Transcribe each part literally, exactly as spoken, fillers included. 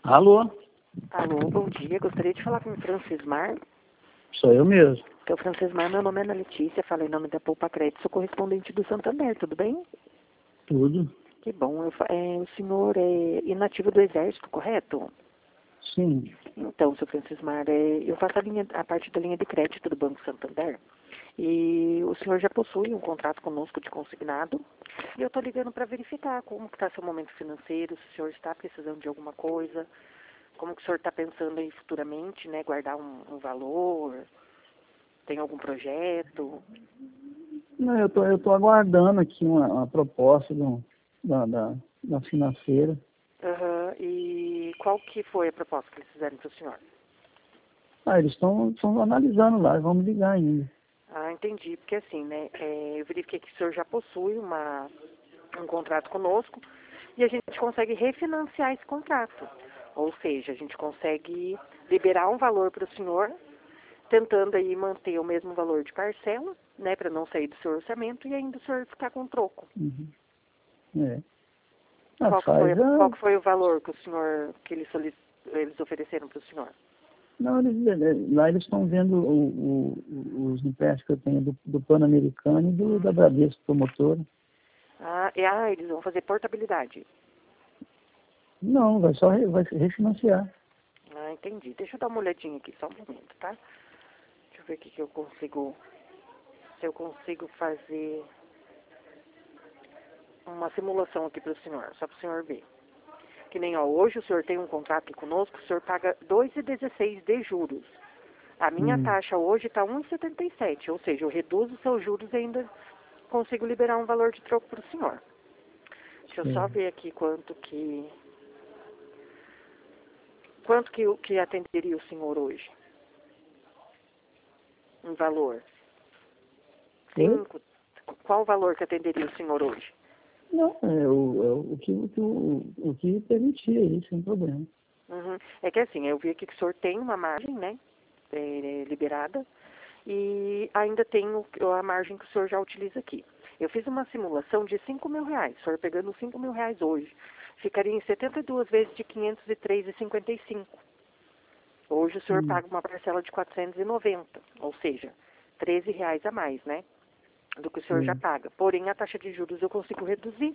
Alô? Alô, bom dia. Gostaria de falar com o Francismar. Sou eu mesmo. Então, Francismar, meu nome é Ana Letícia, falo em nome da Poupa Crédito, sou correspondente do Santander, tudo bem? Tudo? Que bom. Eu, fa- é, o senhor é inativo do Exército, correto? Sim. Então, seu Francismar, é, eu faço a, linha, a parte da linha de crédito do Banco Santander e o senhor já possui um contrato conosco de consignado e eu estou ligando para verificar como está seu momento financeiro, se o senhor está precisando de alguma coisa, como que o senhor está pensando aí futuramente, né, guardar um, um valor, tem algum projeto? Não, eu tô, eu tô aguardando aqui uma, uma proposta do, da, da, da financeira. Aham. E qual que foi a proposta que eles fizeram para o senhor? Ah, eles estão analisando lá, vamos ligar ainda. Ah, entendi. Porque assim, né, é, eu verifiquei que o senhor já possui uma, um contrato conosco e a gente consegue refinanciar esse contrato. Ou seja, a gente consegue liberar um valor para o senhor, tentando aí manter o mesmo valor de parcela, né, para não sair do seu orçamento e ainda o senhor ficar com troco. Uhum. É. Ah, Qual que foi, faz a... qual que foi o valor que o senhor, que eles, solic- eles ofereceram para o senhor? Não, eles, lá eles estão vendo o, o, os empréstimos que eu tenho do, do Pan-Americano e do, da Bradesco Promotora. Ah, e, ah, eles vão fazer portabilidade. Não, vai só re- vai refinanciar. Ah, entendi. Deixa eu dar uma olhadinha aqui, só um momento, tá? Deixa eu ver o que, que eu consigo, se eu consigo fazer uma simulação aqui para o senhor, só para o senhor ver. Que nem, ó, hoje o senhor tem um contrato aqui conosco, o senhor paga dois vírgula dezesseis de juros. A minha Hum. taxa hoje está um vírgula setenta e sete, ou seja, eu reduzo os seus juros e ainda consigo liberar um valor de troco para o senhor. Deixa eu só Sim. ver aqui quanto que, quanto que, o- que atenderia o senhor hoje, em valor. Oi? Cinco, qual o valor que atenderia o senhor hoje? Não, é o, é o, que, o, que, o, o que permitia isso, sem problema. Uhum. É que assim, eu vi aqui que o senhor tem uma margem, né, é, liberada, e ainda tem o- a margem que o senhor já utiliza aqui. Eu fiz uma simulação de cinco mil reais, o senhor pegando cinco mil reais hoje, ficaria em setenta e duas vezes de quinhentos e três vírgula cinquenta e cinco. Hoje o senhor Hum. paga uma parcela de quatrocentos e noventa, ou seja, treze reais a mais, né, do que o senhor já Sim. paga. Porém, a taxa de juros eu consigo reduzir.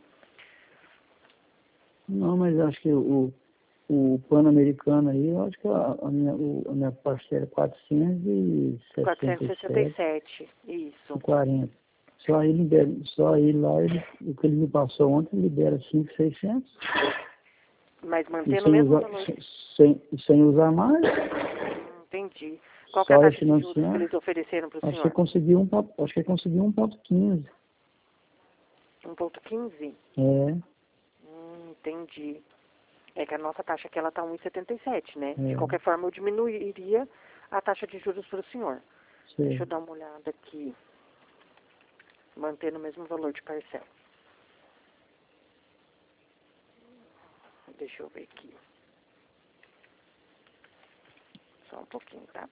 Não, mas acho que o, o Pan-Americano aí, eu acho que a, a, minha, o, a minha parcela é quatrocentos e sessenta quatrocentos e e sessenta e sete sete, e isso. quarenta. Só aí, libera, só aí lá, ele, o que ele me passou ontem, libera cinco mil e seiscentos. Mas E mantendo o sem mesmo usar, valor. sem, sem, sem usar mais, Hum, entendi. Qual que é a só taxa de juros que refinanciando. eles ofereceram para o Acho que senhor? conseguiu um ponto, acho que conseguiu um ponto quinze. um vírgula quinze? É, Hum, entendi. É que a nossa taxa aqui ela está um vírgula setenta e sete, né? De é, qualquer forma, eu diminuiria a taxa de juros para o senhor. Deixa sei. eu dar uma olhada aqui. Mantendo o mesmo valor de parcela. Deixa eu ver aqui. Só um pouquinho, tá?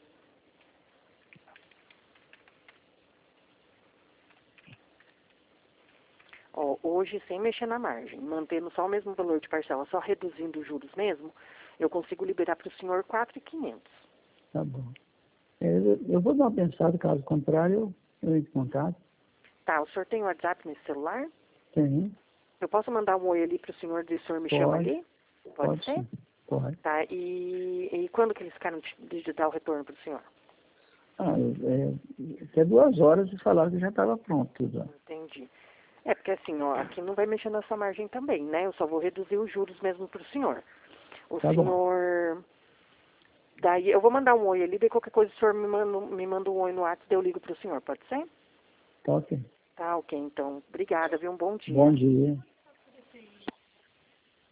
Ó, hoje, sem mexer na margem, mantendo só o mesmo valor de parcela, só reduzindo os juros mesmo, eu consigo liberar para o senhor quatro mil e quinhentos. Tá bom. É, eu, eu vou dar uma pensada, caso contrário, eu, eu entro em contato. Tá, o senhor tem o WhatsApp nesse celular? Tem, Eu posso mandar um oi ali para o senhor e o senhor me chama pode, ali? Pode pode ser? sim, pode. Tá, e, e quando que eles ficaram de, de dar o retorno para o senhor? Ah, é, até duas horas de falaram que já estava pronto tudo. Ó. Entendi. É, porque assim, ó, aqui não vai mexer na sua margem também, né? Eu só vou reduzir os juros mesmo para o senhor. O Tá bom, senhor... Daí, eu vou mandar um oi ali, daí qualquer coisa o senhor me manda, me manda um oi no WhatsApp, daí eu ligo para o senhor, pode ser? tá ok. Tá, ok, então. Obrigada, viu? Um bom Bom dia. dia.